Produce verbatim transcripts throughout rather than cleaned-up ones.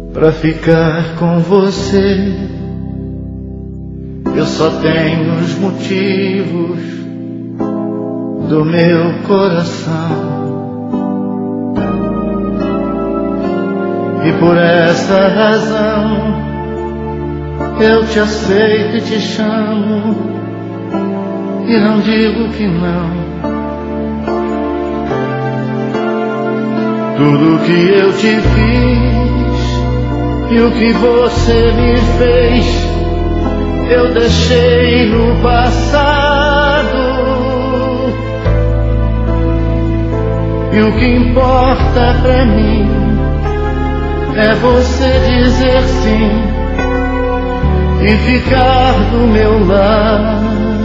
Pra ficar com você, eu só tenho os motivos do meu coração. E por essa razão eu te aceito e te chamo, e não digo que não. Tudo que eu te fiz e o que você me fez, eu deixei no passado. E o que importa pra mim é você dizer sim e ficar do meu lado.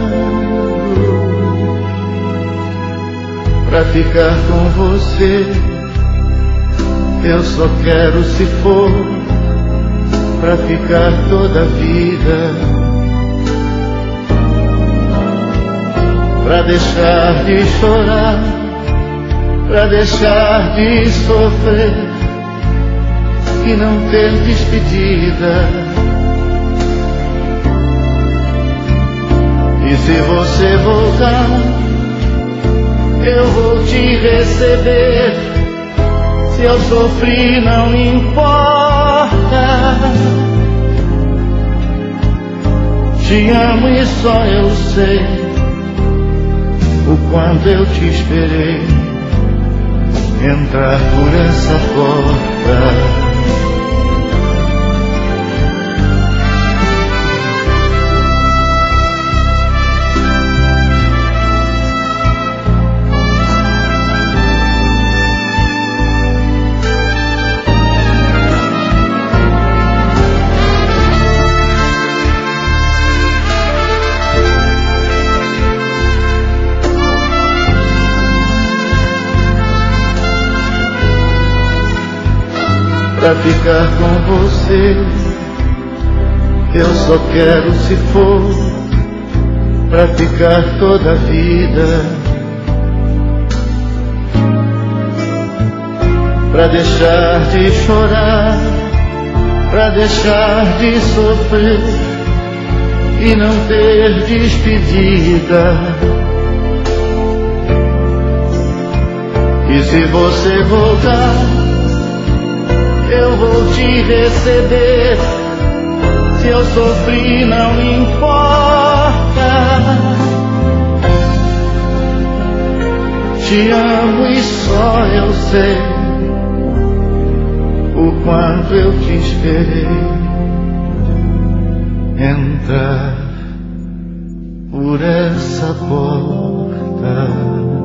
Pra ficar com você, eu só quero, se for pra ficar toda a vida, pra deixar de chorar, pra deixar de sofrer e não ter despedida. E se você voltar, eu vou te receber. Se eu sofri, não importa. Te amo e só eu sei o quanto eu te esperei entrar por essa porta. Pra ficar com você, eu só quero, se for pra ficar toda a vida, pra deixar de chorar, pra deixar de sofrer e não ter despedida. E se você voltar, eu vou te receber. Se eu sofri, não importa. Te amo e só eu sei o quanto eu te esperei entrar por essa porta.